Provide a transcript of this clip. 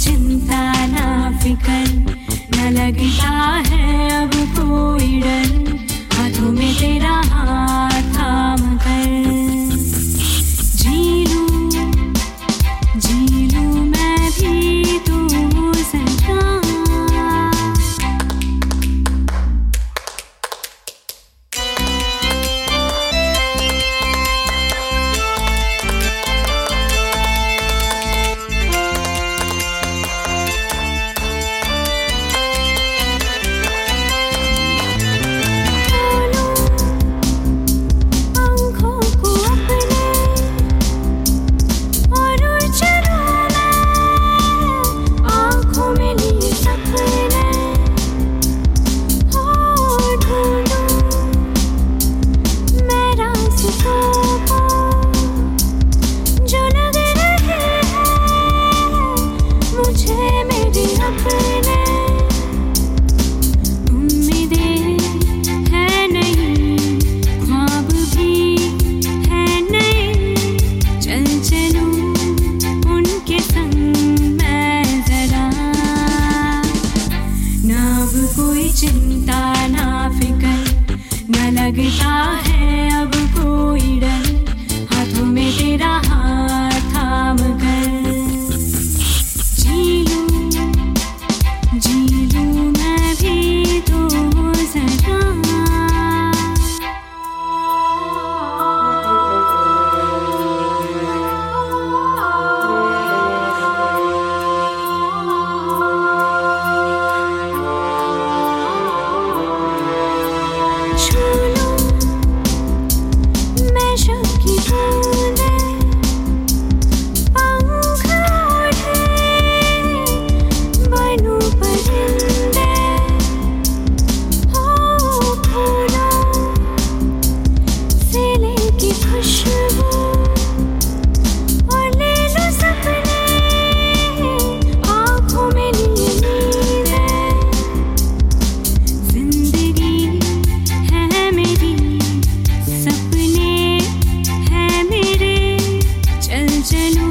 चिंता ना फिकर, न लगता है अब कोई डर, हाथों में तेरा हाथ थाम कर। जी लूं मैं भी तू सजा। चिंता ना फिकर, न लगता है अब कोई डर, हाथों में तेरा हाथ थाम कर। जी लूं मैं भी तो सजा। मैं शब की बूंदें, पंख ओढ़े बनूं परिंदे, हो फूलों से लेके खुशबू, और ले लूं सपने आँखों में लिए नींदें। जिंदगी है मेरी, सपने हैं मेरे, चल चलूं